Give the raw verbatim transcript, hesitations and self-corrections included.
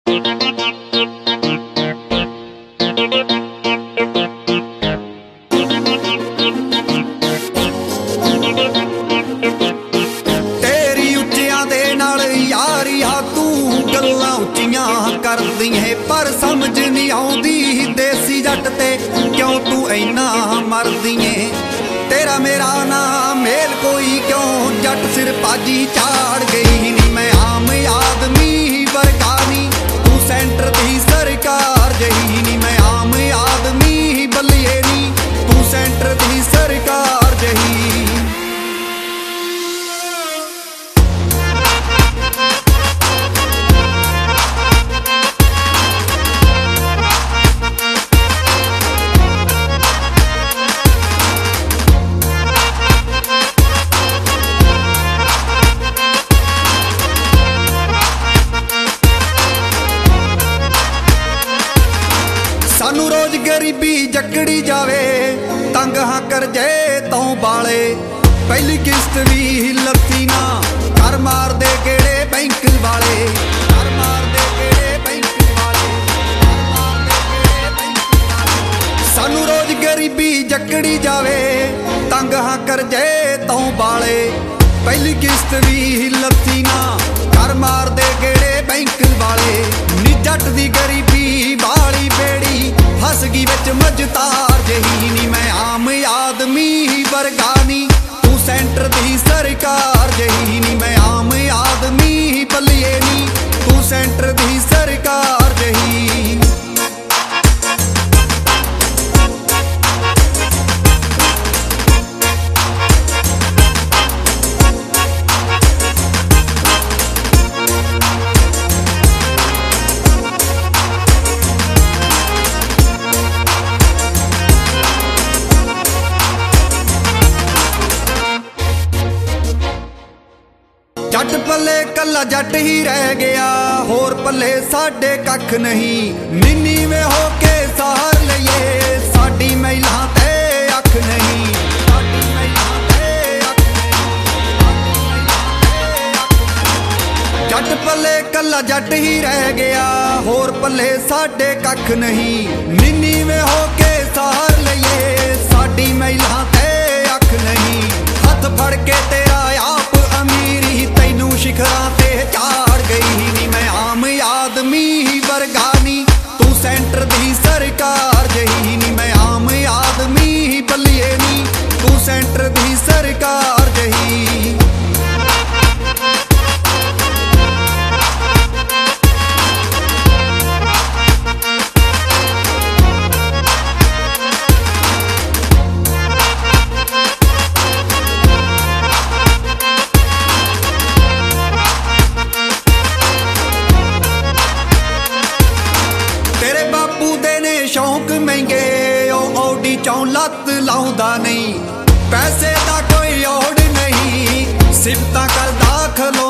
तेरी उच्चियां दे नाल यारी हा तू गल्लां उच्चियां करदी है पर समझ नहीं आउंदी देसी जट ते क्यों तू इन्ना मरदी है। तेरा मेरा ना मेल कोई क्यों जट सिर पाजी चाड़ गई नी। मैं आम आदमी वर्गा नी तू सेंटर दी सरकार जही नी। मैं आम आदमी बल्लिए नी तू सेंटर दी सरकार जही। सानू रोज गरीबी जकड़ी जावे तंग हाँ कर जे तो बाले। पहली किस्त भी लत्ती ना कर मार दे केड़े बैंक वाले। कर मार दे केड़े बैंक वाले, कर मार दे केड़े बैंक वाले। सानू रोज गरीबी जकड़ी जावे तंग हाँ कर जे तो बाले। पहली किस्त भी लत्ती ना कर मार दे केड़े बैंक वाले। नी जट दी गरीबी वाली बेड़ी फस गई बिच मझतार जही नी। मैं आम आदमी वर्गा नी तू सेंटर दी सरकार जही नी। मैं आम आदमी बल्लिए नी तू सेंटर दी सरकार जही। जट पल्ले कला जट ही रह गया होर पल्ले साडे कख नहीं। निन्नी में होके सहार लईए साडी महिला ते अख नहीं। साडी महिला ते अख नहीं। जट पल्ले कला जट ही रह गया होर पल्ले साडे कख नहीं। निन्नी में होके सहार लईए साडी महिला ते अख नहीं। हथ फड़ के तेरा आप अमीरी तैनू शिखरां ते चाड़ गई नी। मैं आम आदमी वर्गा नी तू सेंटर दी सरकार जही नी। मैं आम आदमी बल्लिए नी तू सेंटर दी सरकार जही। शौक महंगे ओ औडी चौं लत लाउंदा नहीं। पैसे दा कोई ओड़ नहीं सिफतां करदा खलो